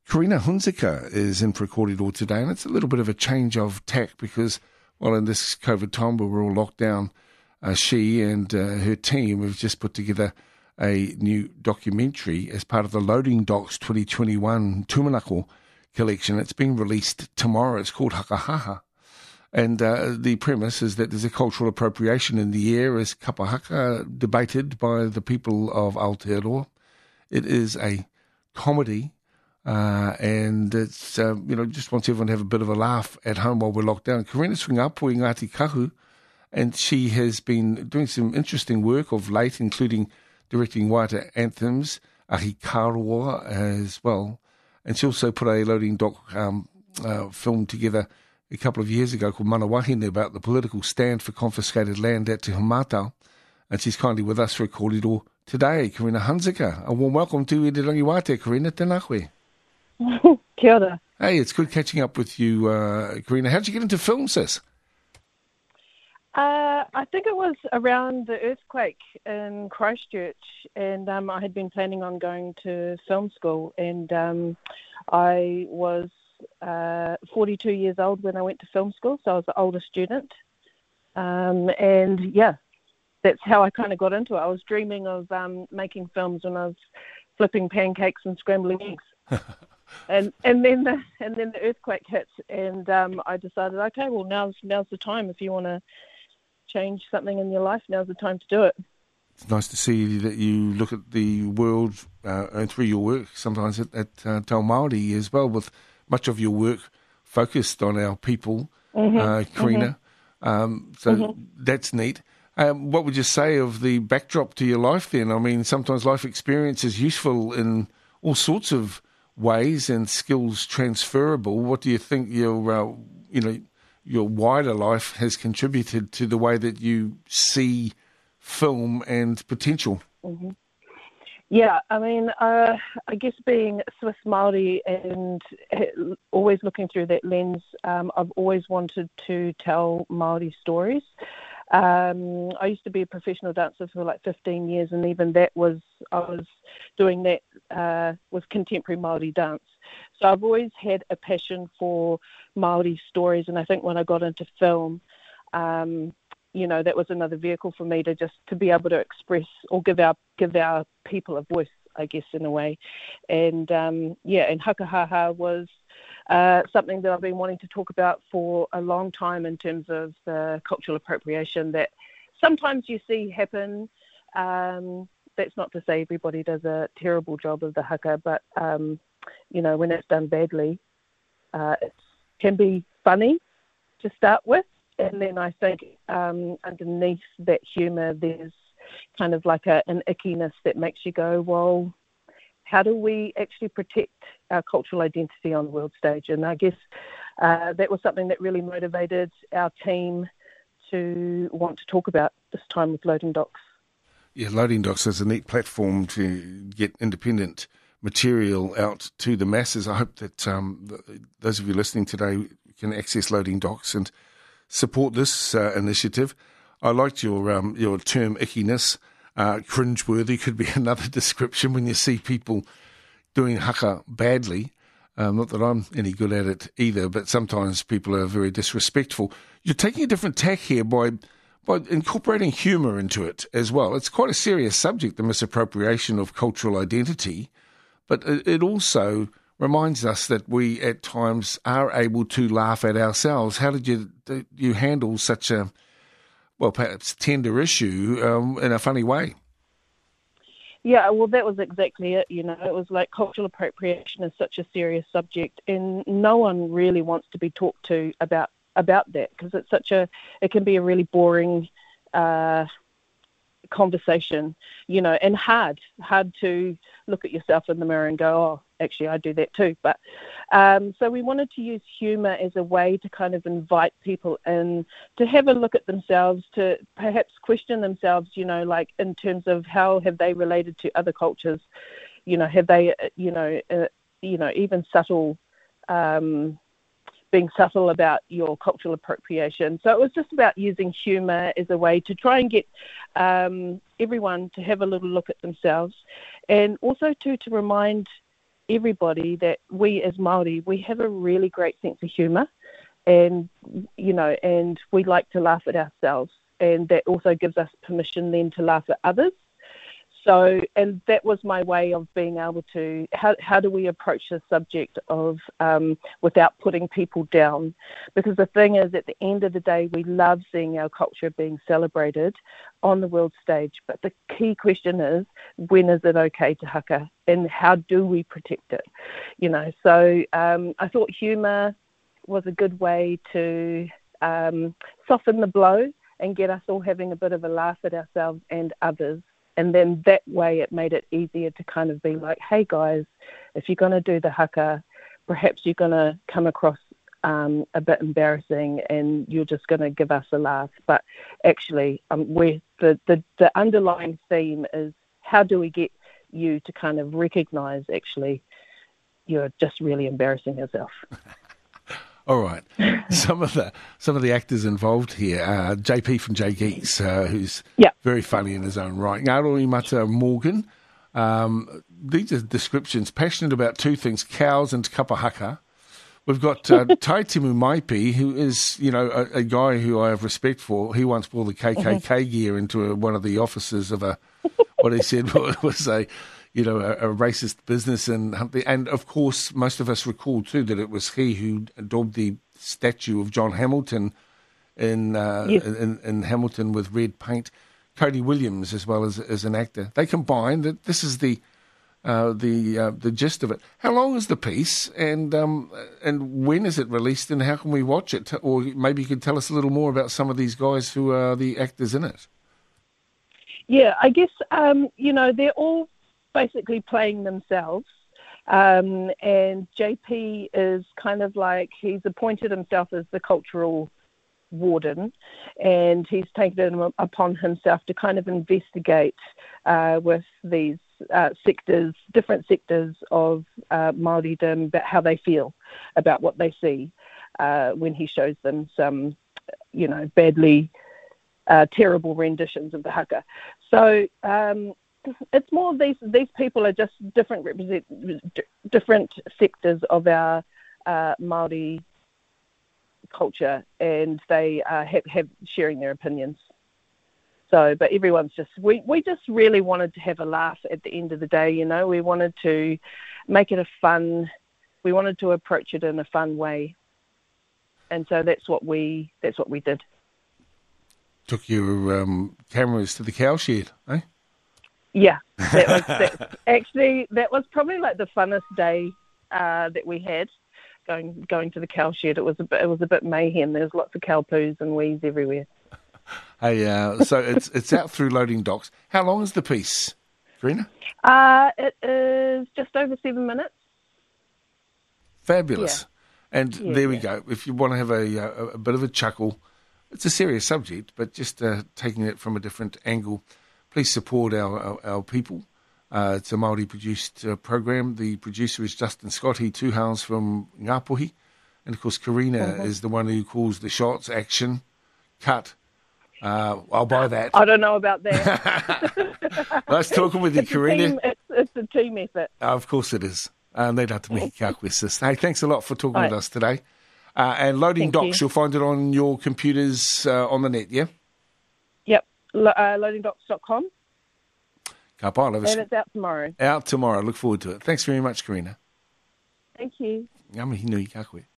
Karina Hunziker is in for a kōrero today, and it's a little bit of a change of tack because, well, in this COVID time where we're all locked down, she and her team have just put together a new documentary as part of the Loading Docks 2021 Tumanako collection. It's being released tomorrow. It's called Hakahaha. And the premise is that there's a cultural appropriation in the air as kapa haka debated by the people of Aotearoa. It is a comedy, and it's, just wants everyone to have a bit of a laugh at home while we're locked down. Karina Swingapu i Ngāti Kahu, and she has been doing some interesting work of late, including directing waiata anthems, Ahi Karoa as well. And she also put a Loading Dock film together a couple of years ago called Mana Wahine about the political stand for confiscated land at Te Humatao. And she's kindly with us for a kōrero today, Karina Hunziker. A warm welcome to Irirangi Wate, Karina. Tēnā koe. Kia ora. Hey, it's good catching up with you, Karina. How did you get into film, sis? I think it was around the earthquake in Christchurch, and I had been planning on going to film school, and I was 42 years old when I went to film school, so I was the oldest student. And yeah, that's how I kind of got into it. I was dreaming of making films when I was flipping pancakes and scrambling eggs. and then the earthquake hit, and I decided, okay, well now's the time. If you want to change something in your life, now's the time to do it. It's nice to see that you look at the world through your work, sometimes at Te Ao Māori as well, with much of your work focused on our people, Karina. That's neat. What would you say of the backdrop to your life then? I mean, sometimes life experience is useful in all sorts of ways and skills transferable. What do you think your wider life has contributed to the way that you see film and potential? Mm-hmm. Yeah, I mean, I guess being Swiss Māori and always looking through that lens, I've always wanted to tell Māori stories. I used to be a professional dancer for like 15 years, and even I was doing that with contemporary Māori dance. So I've always had a passion for Māori stories, and I think when I got into film, that was another vehicle for me to be able to express or give our people a voice, I guess, in a way. And and Hakahaha was something that I've been wanting to talk about for a long time in terms of the cultural appropriation that sometimes you see happen. That's not to say everybody does a terrible job of the haka, but when it's done badly, it can be funny to start with. And then I think underneath that humour, there's kind of like an ickiness that makes you go, well, how do we actually protect our cultural identity on the world stage? And I guess that was something that really motivated our team to want to talk about this time with Loading Docks. Yeah, Loading Docks is a neat platform to get independent material out to the masses. I hope that those of you listening today can access Loading Docks and support this initiative. I liked your term ickiness. Cringeworthy could be another description when you see people doing haka badly. Not that I'm any good at it either, but sometimes people are very disrespectful. You're taking a different tack here by incorporating humour into it as well. It's quite a serious subject, the misappropriation of cultural identity, but it also reminds us that we at times are able to laugh at ourselves. How did you handle such a, perhaps tender issue in a funny way? Yeah, well, that was exactly it. It was like cultural appropriation is such a serious subject, and no one really wants to be talked to about that because it can be a really boring conversation, and hard to look at yourself in the mirror and go, oh, actually, I do that too. But so we wanted to use humour as a way to kind of invite people in to have a look at themselves, to perhaps question themselves, like in terms of how have they related to other cultures, have they, even subtle, being subtle about your cultural appropriation. So it was just about using humour as a way to try and get everyone to have a little look at themselves, and also to remind everybody that we as Māori, we have a really great sense of humour, and and we like to laugh at ourselves, and that also gives us permission then to laugh at others. So, and that was my way of being able to, how do we approach the subject of without putting people down? Because the thing is, at the end of the day, we love seeing our culture being celebrated on the world stage. But the key question is, when is it okay to haka? And how do we protect it? So I thought humour was a good way to soften the blow and get us all having a bit of a laugh at ourselves and others. And then that way it made it easier to kind of be like, hey guys, if you're going to do the haka, perhaps you're going to come across a bit embarrassing and you're just going to give us a laugh. But actually, the underlying theme is, how do we get you to kind of recognise actually you're just really embarrassing yourself. All right. Some of the actors involved here, JP from J Geeks, who's very funny in his own right. Ngaroi Mata Morgan. These are descriptions. Passionate about two things: cows and kapahaka. We've got Taitimu Maipi, who is, a guy who I have respect for. He once wore the KKK gear into one of the offices of what he said was a racist business, and of course most of us recall too that it was he who daubed the statue of John Hamilton in Hamilton with red paint. Cody Williams, as well as an actor, they combine that. This is the gist of it. How long is the piece, and when is it released, and how can we watch it? Or maybe you could tell us a little more about some of these guys who are the actors in it. Yeah, I guess they're all basically playing themselves, and JP is kind of like, he's appointed himself as the cultural warden, and he's taken it upon himself to kind of investigate with these different sectors of Māoridom, about how they feel about what they see when he shows them some, badly terrible renditions of the haka. So it's more these people are just different sectors of our Māori culture, and they have sharing their opinions. So, but everyone's we just really wanted to have a laugh at the end of the day. We wanted to make it we wanted to approach it in a fun way, and so that's what we did. Took your cameras to the cowshed, eh? Yeah, that was probably like the funnest day that we had. Going to the cowshed, it was a bit mayhem. There's lots of cow poos and weeds everywhere. Hey, so it's out through Loading Docks. How long is the piece, Karina? It is just over 7 minutes. Fabulous. Yeah. And there we go. If you want to have a bit of a chuckle, it's a serious subject, but just taking it from a different angle. Please support our people. It's a Māori-produced program. The producer is Justin Scott. He too hails from Ngāpuhi. And, of course, Karina is the one who calls the shots, action, cut. I'll buy that. I don't know about that. Nice talking with you, Karina. It's a team effort. Of course it is. Hey, thanks a lot for talking with us today. And Loading Docks, you'll find it on your computers on the net, yeah? Yep, loadingdocs.com. Ka pai, and it's out tomorrow. Out tomorrow. Look forward to it. Thanks very much, Karina. Thank you. Ngā mihi nui, ka koe.